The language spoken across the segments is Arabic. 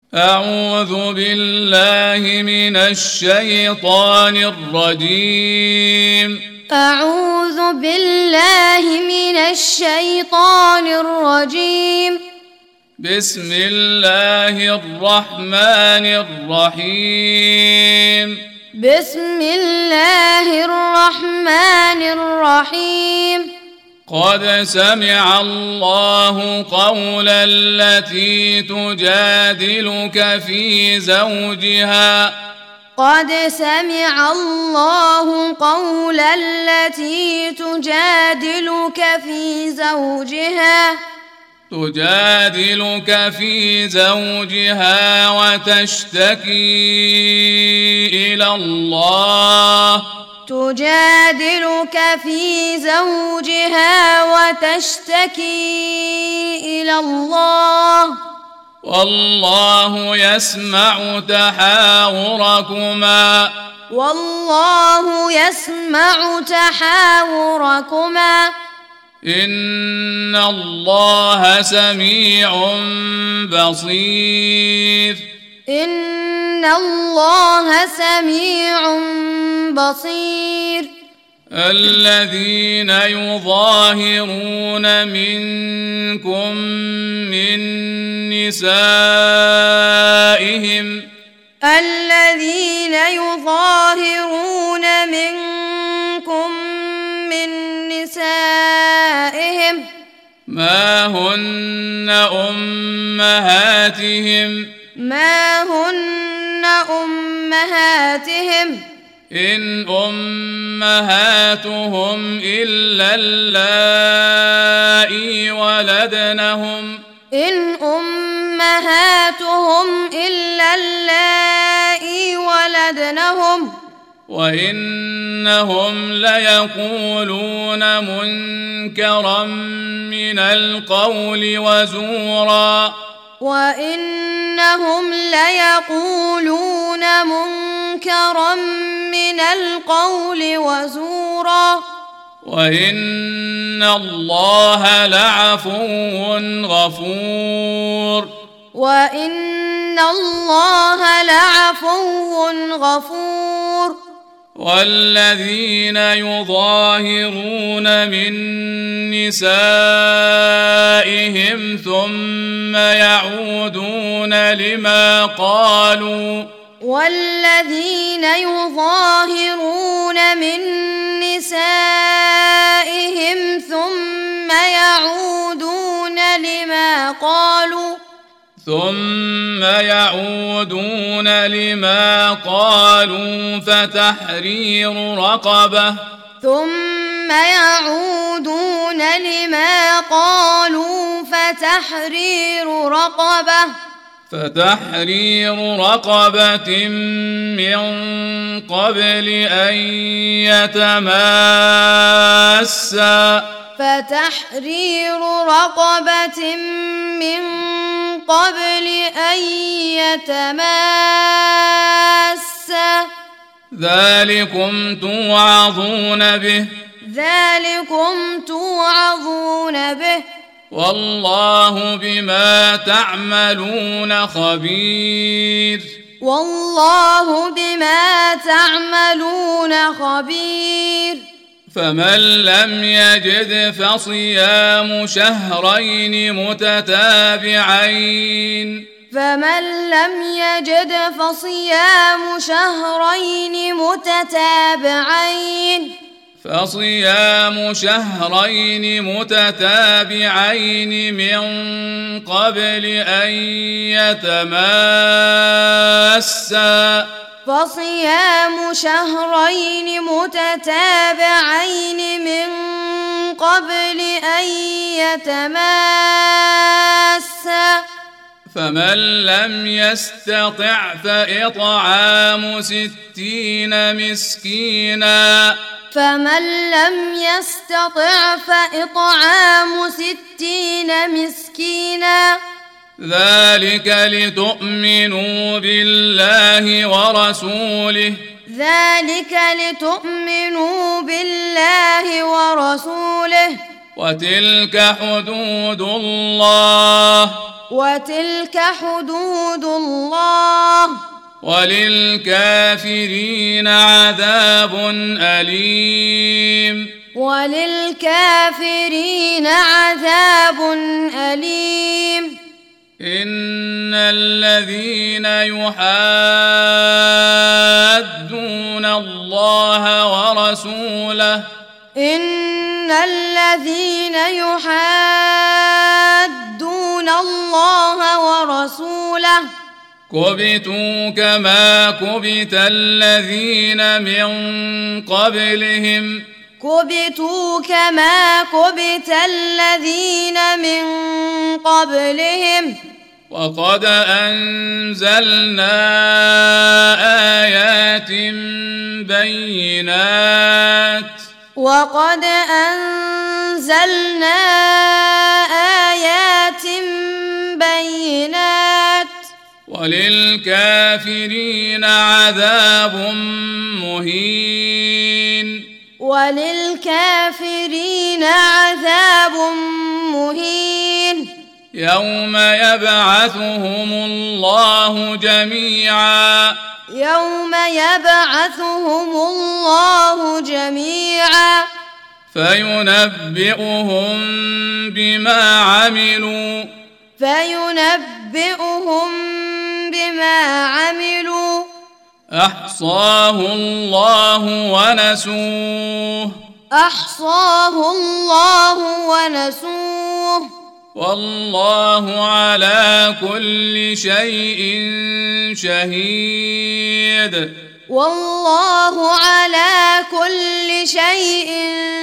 أعوذ بالله من الشيطان الرجيم. أعوذ بالله من الشيطان الرجيم. بسم الله الرحمن الرحيم. بسم الله الرحمن الرحيم. قد سمع الله قول التي تجادلك في زوجها. قد سمع الله قول التي تجادلك في زوجها وتشتكي إلى الله. والله يسمع تحاوركما. إن الله سميع بصير. الذين يظاهرون منكم من نسائهم. ما هن أمهاتهم. إن أمهاتهم إلا اللائي ولدنهم وإنهم ليقولون منكرا من القول وزورا. وإن الله لعفو غفور. والذين يظاهرون من نسائهم ثم يعودون لما قالوا فتحرير رقبة من قبل أن يتماسا. ذلكم توعظون به. والله بما تعملون خبير. فمن لم يجد فصيام شهرين متتابعين من قبل أن يتماسا. فمن لم يستطع فإطعام 60 مسكينا. ذلك لتؤمنوا بالله ورسوله. وتلك حدود الله وللكافرين عذاب أليم. وللكافرين عذاب أليم. إن الذين يحادون الله ورسوله إن الذين يحادون الله ورسوله كبتوا كما كبت الذين من قبلهم كبتوا كما كبت الذين من قبلهم وقد أنزلنا آيات بينات وقد أنزلنا آيات بينات وللكافرين عذاب مهين. وللكافرين عذاب مهين. يوم يبعثهم الله جميعا يوم يبعثهم الله جميعا فينبئهم بما عملوا أحصاه الله ونسوه والله على كل شيء شهيد. والله على كل شيء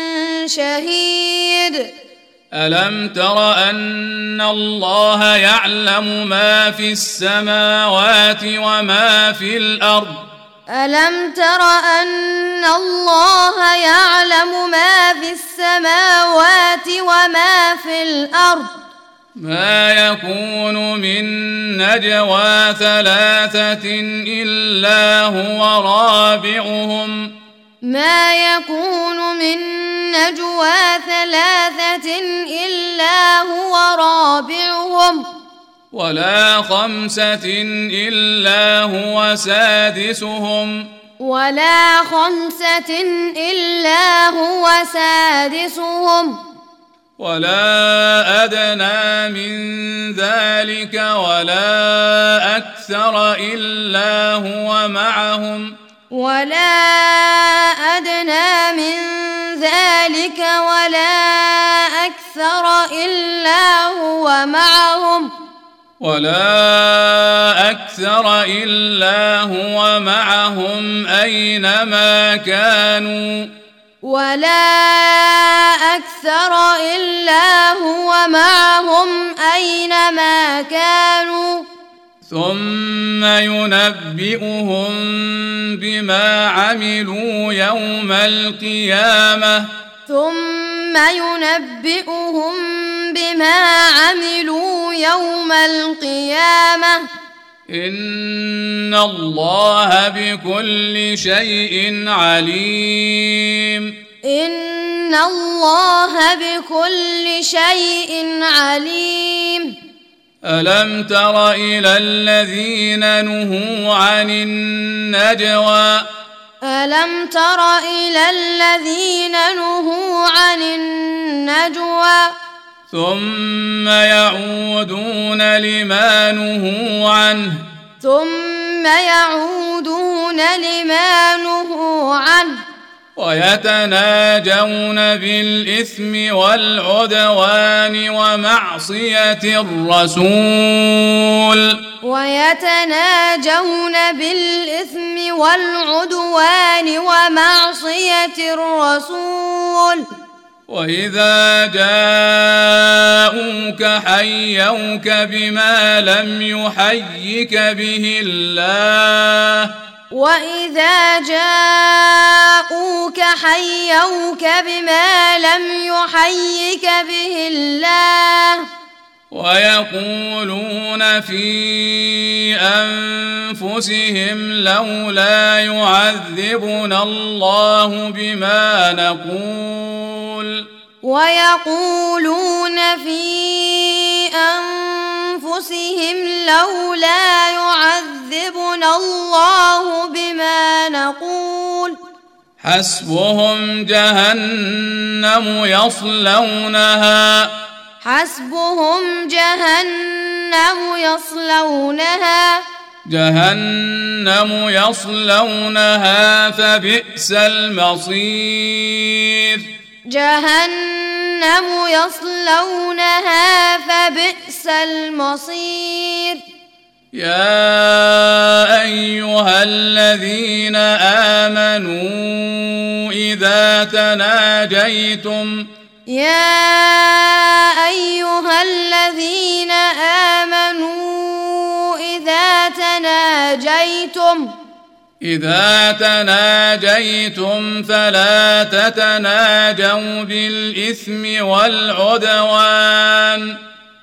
شهيد. ألم تر أن الله يعلم ما في السماوات وما في الأرض ألم تر أن الله يعلم ما في السماوات وما في الأرض ما يكون من نجوى ثلاثة إلا هو رابعهم ما يكون من نجوى ثلاثة إلا هو رابعهم ولا خمسة إلا هو سادسهم ولا خمسة إلا هو سادسهم ولا أدنى من ذلك ولا أكثر إلا هو معهم ولا أدنى من ذلك ولا أكثر إلا هو معهم ولا أكثر إلا هو معهم أينما كانوا ولا أكثر إلا هو معهم أينما كانوا ثم ينبئهم بما عملوا يوم القيامة ثم ينبئهم بما عملوا يوم القيامة إن الله بكل شيء عليم. إن الله بكل شيء عليم. ألم تر إلى الذين نهوا عن النجوى ألم تر إلى الذين نهوا عن النجوى ثم يعودون لما نهوا عنه ويتناجون بالإثم والعدوان ومعصية الرسول وإذا جاءوك حيوك بما لم يحيك به الله ويقولون في أنفسهم لولا يعذبنا الله بما نقول حسبهم جهنم يصلونها حسبهم جهنم يصلونها فبئس المصير يا أيها الذين آمنوا إذا تناجيتم إذا تناجيتم فلا تتناجوا بالإثم والعدوان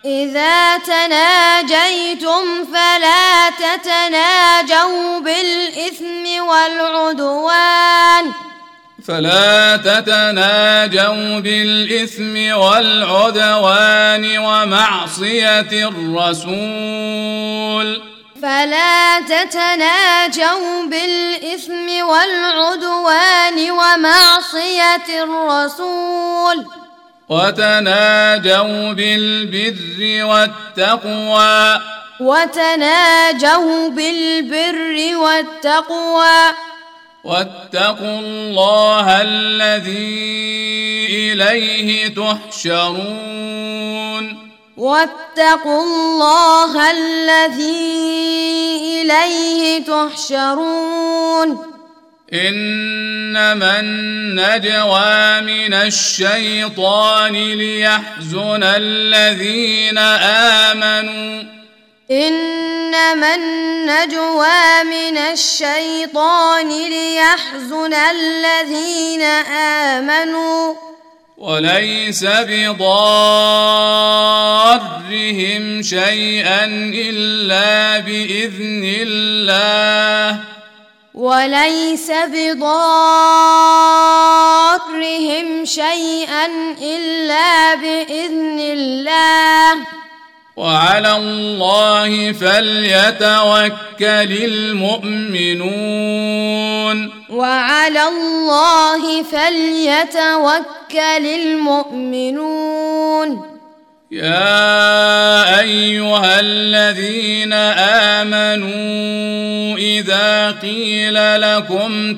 ومعصية الرسول وتناجوا بالبر والتقوى واتقوا الله الذي إليه تحشرون إنما النجوى من الشيطان ليحزن الذين آمنوا وليس بضارهم شيئا إلا بإذن الله وعلى الله فليتوكل المؤمنون يا أيها الذين آمنوا إذا قيل لكم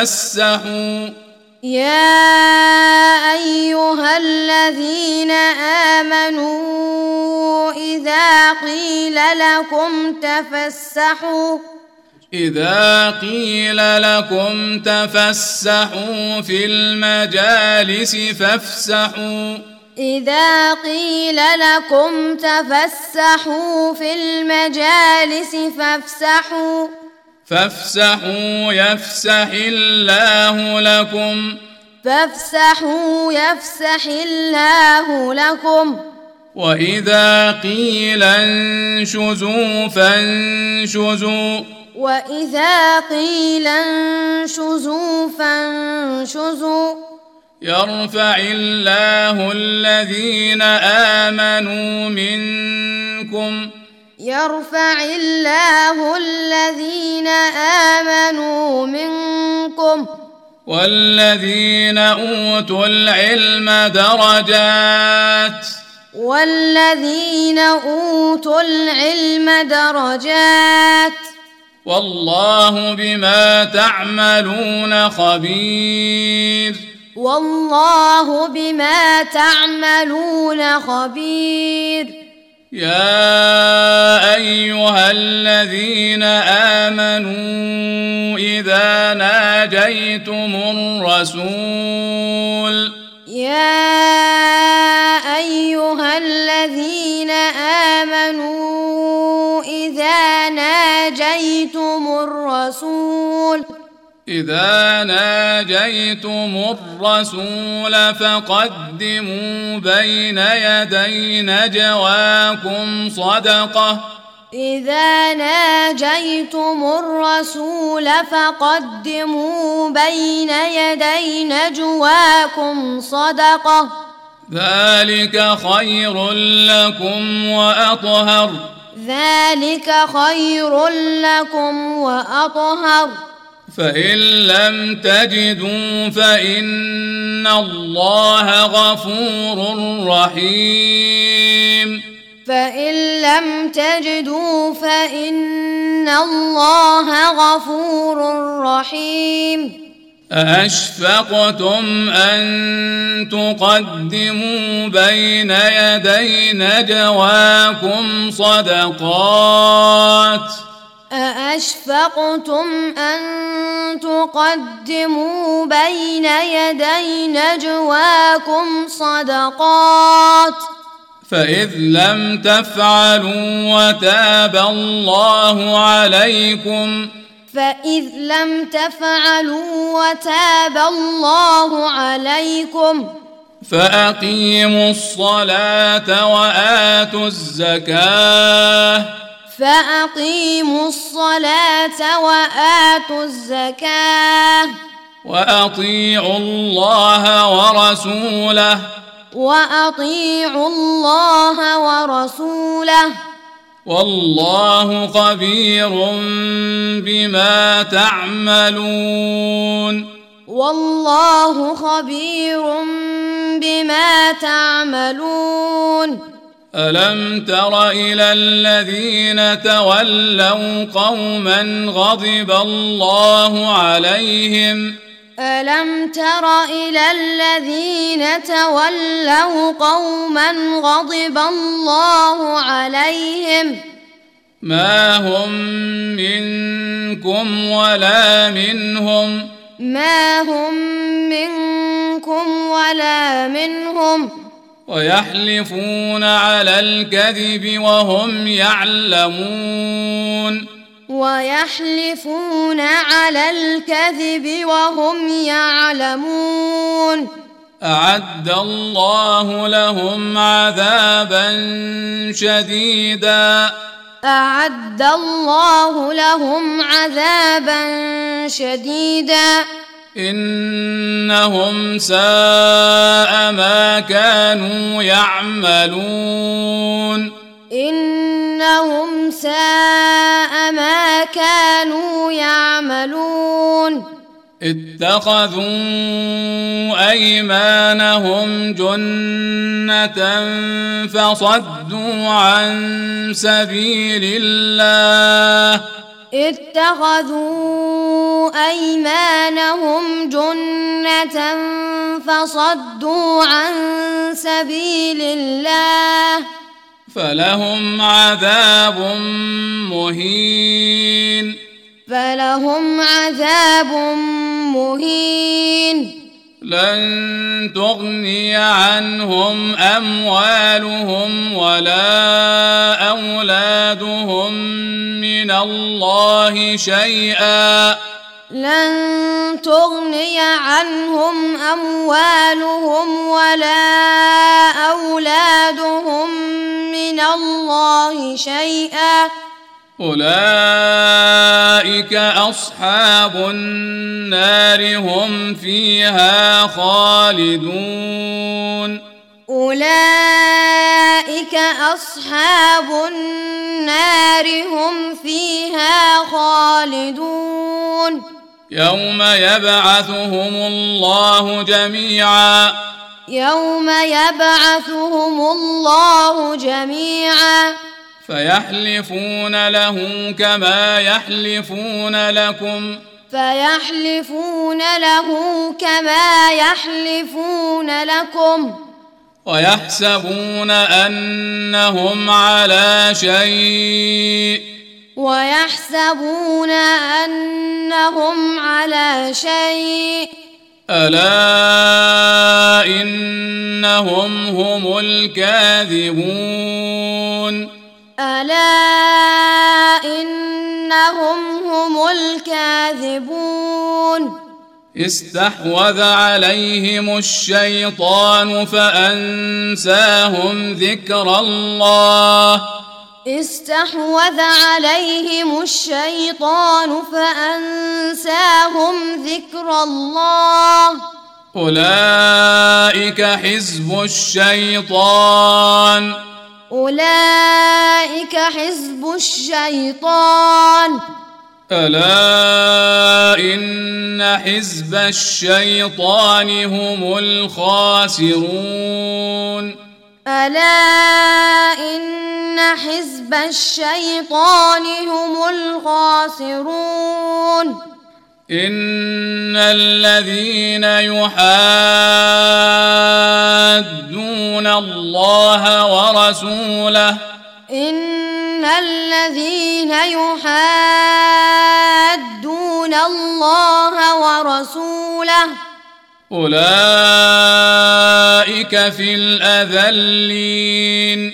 تفسحوا في المجالس فافسحوا يفسح الله لكم وإذا قيل انشزوا فانشزوا يرفع الله الذين آمنوا منكم والذين أوتوا العلم درجات والله بما تعملون خبير يا أيها الذين آمنوا إذا ناجيتم الرسول فقدموا بين يدي نجواكم صدقة ذلك خير لكم وأطهر فإن لم تجدوا فإن الله غفور رحيم فإن لم تجدوا فإن الله غفور رحيم أأشفقتم أن تقدموا بين يدي نجواكم صدقات أأشفقتم أن تقدموا بين يدي نجواكم صدقات فإذ لم تفعلوا وتاب الله عليكم فإذ لم تفعلوا وتاب الله عليكم فأقيموا الصلاة وآتوا الزكاة فأقيموا الصلاة وآتوا الزكاة وأطيعوا الله ورسوله وأطيعوا الله ورسوله والله خبير بما تعملون والله خبير بما تعملون ألم تر إلى الذين تولوا قوما غضب الله عليهم ألم تر إلى الذين تولوا قوما غضب الله عليهم ما هم منكم ولا منهم ويحلفون على الكذب وهم يعلمون أعد الله لهم عذابا شديدا إنهم ساء ما كانوا يعملون اتخذوا أيمانهم جنة فصدوا عن سبيل الله فلهم عذاب مهين لن تغني عنهم أموالهم ولا أولادهم من الله شيئا أولئك أصحاب النار هم فيها خالدون يوم يبعثهم الله جميعا فيحلفون له كما يحلفون لكم ويحسبون أنهم على شيء ألا إنهم هم الكاذبون استحوذ عليهم الشيطان فأنساهم ذكر الله أولئك حزب الشيطان ألا إن حزب الشيطان هم الخاسرون ألا إن حزب الشيطان هم الخاسرون إن الذين يحادون الله ورسوله إن الذين يحادون الله ورسوله أولئك في الأذلين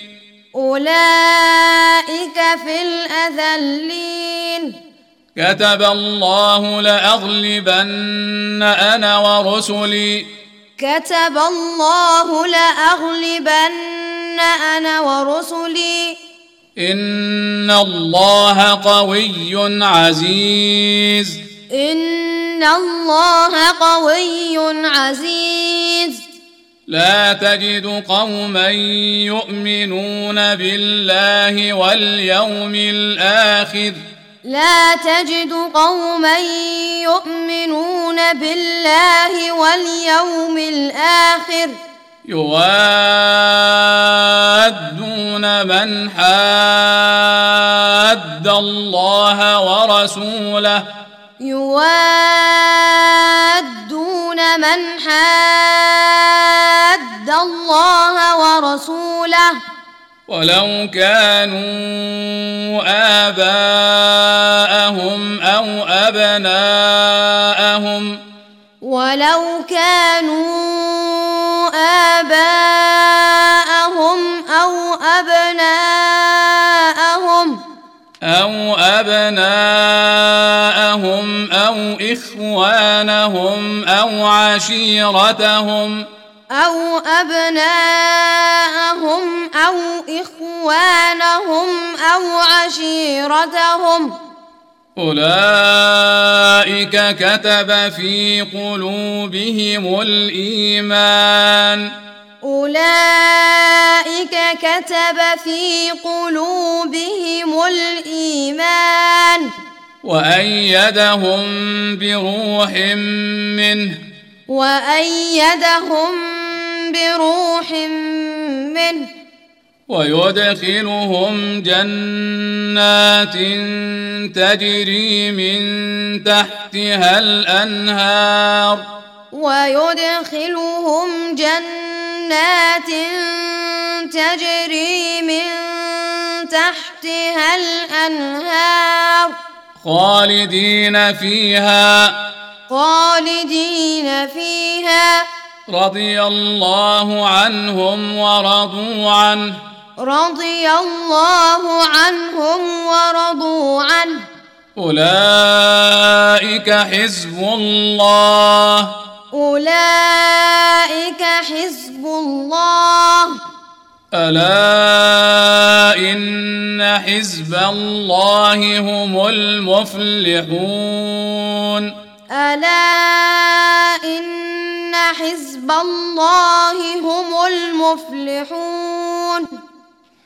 أولئك في الأذلين كتب الله لأغلبن أنا ورسلي كتب الله لأغلبن أنا ورسلي إن الله قوي عزيز إن الله قوي عزيز لا تجد قوما يؤمنون بالله واليوم الآخر لا تجد قوما يؤمنون بالله واليوم الآخر يوادون من حاد الله ورسوله يوادون من حاد الله ورسوله ولو كانوا آباءهم أو أبناءهم ولو كانوا آباءهم أو أبناءهم أو إخوانهم أو عشيرتهم أو أبناءهم أو إخوانهم أو عشيرتهم أولئك كتب في قلوبهم الإيمان أولئك كتب في قلوبهم الإيمان وأيدهم بروح منه ويدخلهم جنات تجري من تحتها الأنهار خالدين فيها رضي الله عنهم ورضوا عنه أولئك حزب الله ألا إن حزب الله هم المفلحون ألا إن حزب الله هم المفلحون